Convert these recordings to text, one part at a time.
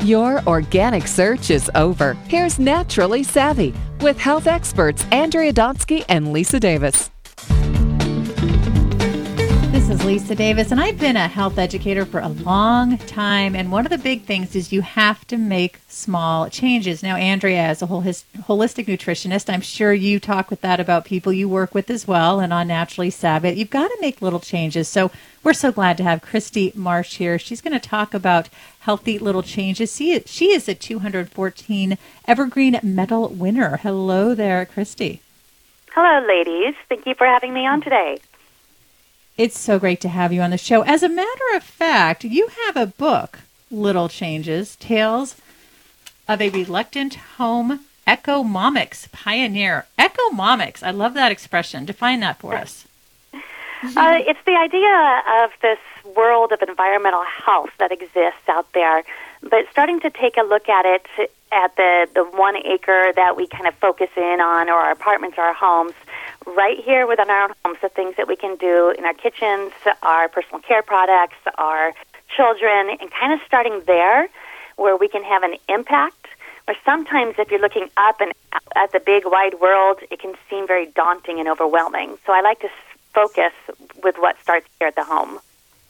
Your organic search is over. Here's Naturally Savvy with health experts Andrea Donsky and Lisa Davis. This is Lisa Davis, and I've been a health educator for a long time, and one of the big things is you have to make small changes. Now, Andrea, as a holistic nutritionist, I'm sure you talk with that about people you work with as well, and on Naturally Savvy, you've got to make little changes. So we're so glad to have Christy Marsh here. She's going to talk about healthy little changes. She is a 214 Evergreen Medal winner. Hello there, Christy. Hello, ladies. Thank you for having me on today. It's so great to have you on the show. As a matter of fact, you have a book, Little Changes, Tales of a Reluctant Home Ecomomics Pioneer. Ecomomics, I love that expression. Define that for us. It's the idea of this world of environmental health that exists out there, but starting to take a look at it at the 1 acre that we kind of focus in on, or our apartments or our homes, right here within our own homes, the things that we can do in our kitchens, our personal care products, our children, and kind of starting there where we can have an impact. Or sometimes if you're looking up and at the big wide world, it can seem very daunting and overwhelming. So I like to focus with what starts here at the home.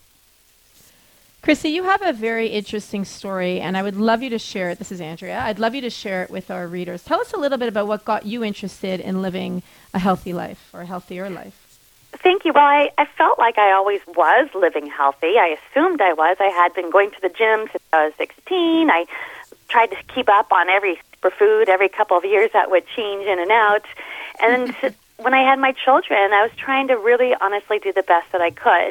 Chrissy, you have a very interesting story, and I would love you to share it. This is Andrea. I'd love you to share it with our readers. Tell us a little bit about what got you interested in living a healthy life or a healthier life. Thank you. Well, I felt like I always was living healthy. I assumed I was. I had been going to the gym since I was 16. I tried to keep up on every superfood. Every couple of years that would change in and out. And when I had my children, I was trying to really honestly do the best that I could.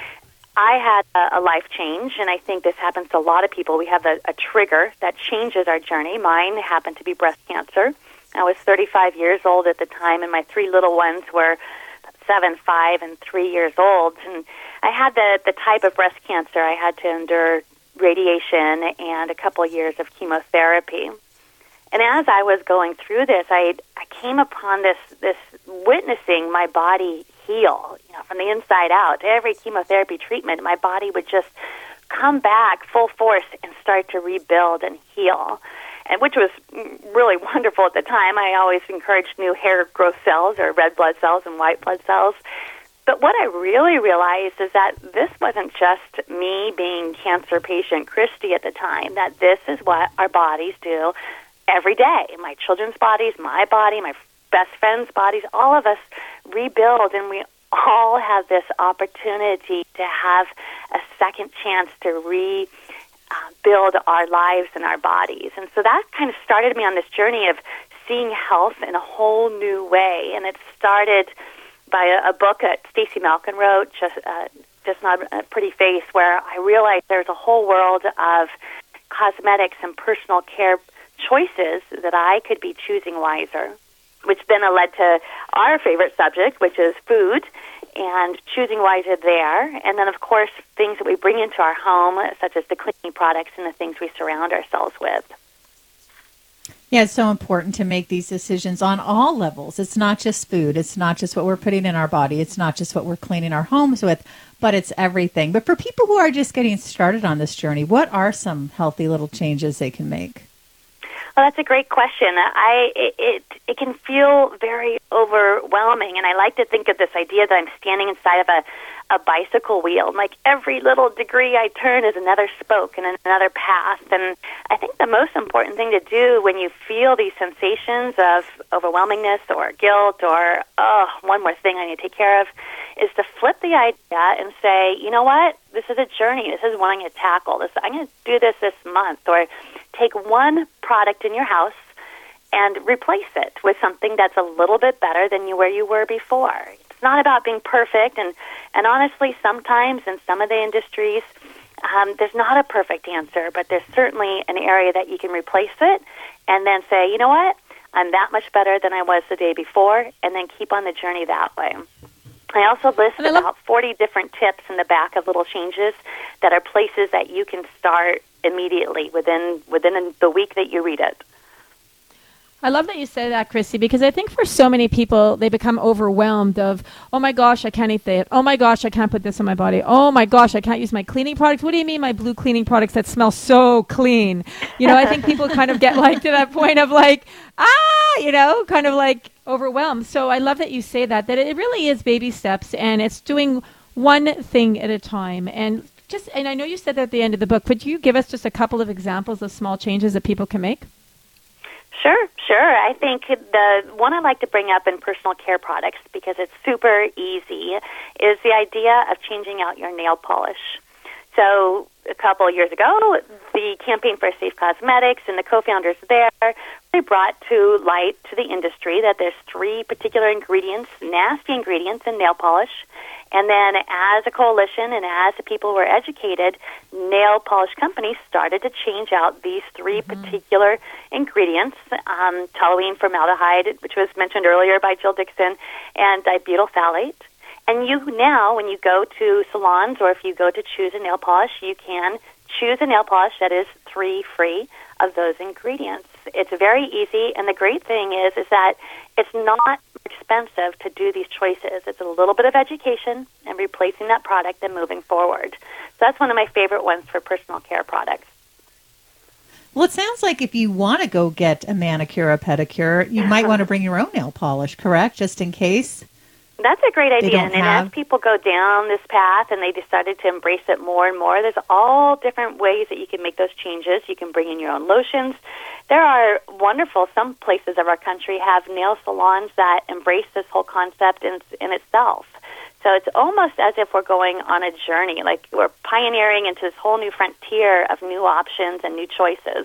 I had a life change, and I think this happens to a lot of people. We have a trigger that changes our journey. Mine happened to be breast cancer. I was 35 years old at the time, and my 3 little ones were 7, 5, and 3 years old. And I had the type of breast cancer. I had to endure radiation and a couple of years of chemotherapy. And as I was going through this, I came upon this witnessing my body heal, from the inside out. Every chemotherapy treatment, my body would just come back full force and start to rebuild and heal, and which was really wonderful at the time. I always encouraged new hair growth cells or red blood cells and white blood cells. But what I really realized is that this wasn't just me being cancer patient Christy at the time, that this is what our bodies do every day. My children's bodies, my body, my best friends' bodies, all of us rebuild, and we all have this opportunity to have a second chance to rebuild our lives and our bodies. And so that kind of started me on this journey of seeing health in a whole new way. And it started by a book that Stacey Malkin wrote, Just Not a Pretty Face, where I realized there's a whole world of cosmetics and personal care choices that I could be choosing wiser, which then led to our favorite subject, which is food, and choosing wiser there. And then, of course, things that we bring into our home, such as the cleaning products and the things we surround ourselves with. Yeah, it's so important to make these decisions on all levels. It's not just food. It's not just what we're putting in our body. It's not just what we're cleaning our homes with, but it's everything. But for people who are just getting started on this journey, what are some healthy little changes they can make? Well, that's a great question. It can feel very overwhelming, and I like to think of this idea that I'm standing inside of a bicycle wheel. Like every little degree I turn is another spoke and another path. And I think the most important thing to do when you feel these sensations of overwhelmingness or guilt or, one more thing I need to take care of, is to flip the idea and say, you know what, this is a journey. This is what I'm going to tackle. I'm going to do this month. Or take one product in your house and replace it with something that's a little bit better than where you were before. It's not about being perfect, and honestly, sometimes in some of the industries, there's not a perfect answer, but there's certainly an area that you can replace it and then say, you know what, I'm that much better than I was the day before, and then keep on the journey that way. I also list about 40 different tips in the back of little changes that are places that you can start immediately within the week that you read it. I love that you say that, Christy, because I think for so many people, they become overwhelmed of, oh my gosh, I can't eat that. Oh my gosh, I can't put this on my body. Oh my gosh, I can't use my cleaning products. What do you mean my blue cleaning products that smell so clean? I think people kind of get like to that point of like, kind of like overwhelmed. So I love that you say that it really is baby steps and it's doing one thing at a time. And I know you said that at the end of the book, but you give us just a couple of examples of small changes that people can make? Sure. I think the one I like to bring up in personal care products, because it's super easy, is the idea of changing out your nail polish. So a couple of years ago, the Campaign for Safe Cosmetics and the co-founders there really brought to light to the industry that there's 3 particular ingredients, nasty ingredients in nail polish. And then as a coalition and as the people were educated, nail polish companies started to change out these 3 particular ingredients, toluene formaldehyde, which was mentioned earlier by Jill Dixon, and dibutyl phthalate. And you now, when you go to salons or if you go to choose a nail polish, you can choose a nail polish that is 3 free of those ingredients. It's very easy, and the great thing is that it's not expensive to do these choices. It's a little bit of education and replacing that product and moving forward. So that's one of my favorite ones for personal care products. Well, it sounds like if you want to go get a manicure or pedicure, you might want to bring your own nail polish, correct? Just in case. That's a great idea. And as people go down this path and they decided to embrace it more and more, there's all different ways that you can make those changes. You can bring in your own lotions. There are some places of our country have nail salons that embrace this whole concept in itself. So it's almost as if we're going on a journey, like we're pioneering into this whole new frontier of new options and new choices.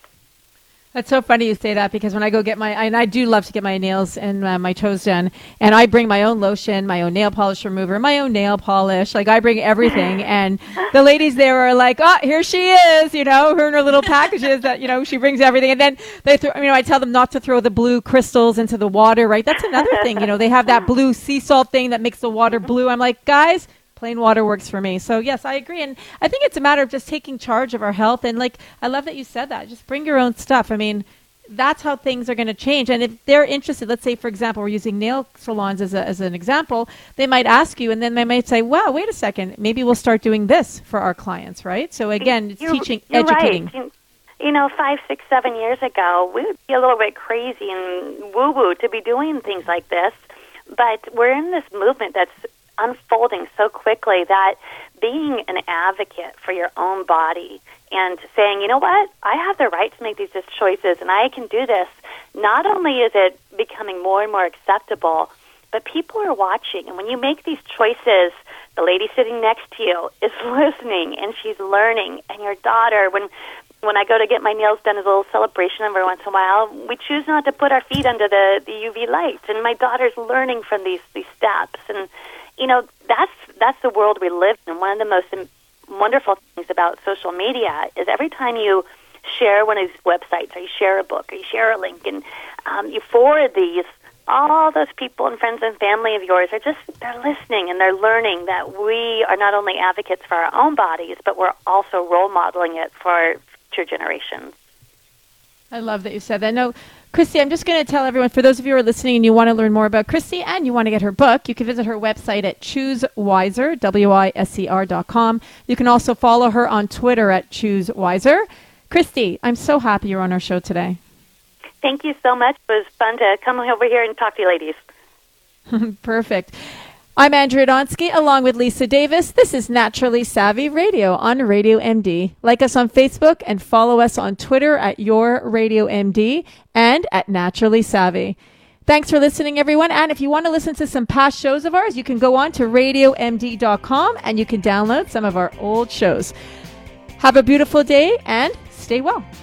That's so funny you say that, because when I go get and I do love to get my nails and my toes done, and I bring my own lotion, my own nail polish remover, my own nail polish, like I bring everything, and the ladies there are like, oh, here she is, her and her little packages that, she brings everything, and then they throw, I tell them not to throw the blue crystals into the water, right? That's another thing, they have that blue sea salt thing that makes the water blue. I'm like, guys, plain water works for me. So yes, I agree. And I think it's a matter of just taking charge of our health. And I love that you said that. Just bring your own stuff. That's how things are going to change. And if they're interested, let's say, for example, we're using nail salons as an example, they might ask you, and then they might say, wow, wait a second, maybe we'll start doing this for our clients, right? So again, it's teaching, educating. Right. 5, 6, 7 years ago, we would be a little bit crazy and woo-woo to be doing things like this. But we're in this movement that's unfolding so quickly that being an advocate for your own body and saying, you know what, I have the right to make these choices and I can do this, not only is it becoming more and more acceptable, but people are watching. And when you make these choices, the lady sitting next to you is listening and she's learning. And your daughter, when I go to get my nails done as a little celebration every once in a while, we choose not to put our feet under the UV lights. And my daughter's learning from these steps. And that's the world we live in. One of the most wonderful things about social media is every time you share one of these websites, or you share a book, or you share a link, and you forward these, all those people and friends and family of yours they're listening and they're learning that we are not only advocates for our own bodies, but we're also role modeling it for future generations. I love that you said that. No, Christy, I'm just going to tell everyone, for those of you who are listening and you want to learn more about Christy and you want to get her book, you can visit her website at ChooseWiser, WISER.com. You can also follow her on Twitter at ChooseWiser. Christy, I'm so happy you're on our show today. Thank you so much. It was fun to come over here and talk to you ladies. Perfect. I'm Andrea Donsky, along with Lisa Davis. This is Naturally Savvy Radio on Radio MD. Like us on Facebook and follow us on Twitter at Your Radio MD and at Naturally Savvy. Thanks for listening, everyone. And if you want to listen to some past shows of ours, you can go on to RadioMD.com and you can download some of our old shows. Have a beautiful day and stay well.